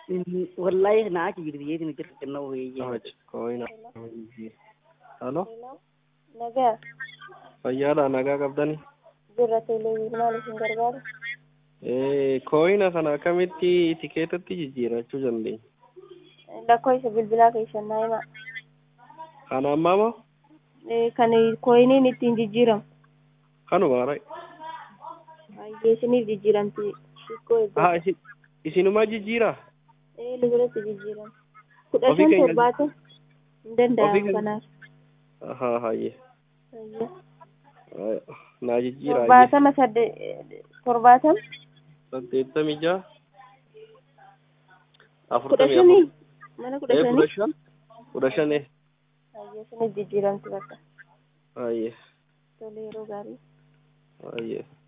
والله هناك يجري يدي نجرب إنه هي كوينة. الو نجا فيالا nagaa qabdani jirra televiziyoon maal isin gargaara? kooyina kana akkamitti tikeetatti jijjiirachuu dandeenya? Lakkoofsa bilbilaa keessan naa himaa. Kana ammaa moo? Kan kooyiniin ittiin jijjiiramu. Kanuma ra'e. Isiniif jijjiiramti. Isinumaa jijjiiraa? Lubirratti jijjiiramu. 15 hin danda'amu kanaaf. Hayyee. Naa jijjiiraa. 70 86 15 mana 15 15 isiniif jijjiiramti bakka. Hayyee. Tole yeroo gaarii. Hayyee.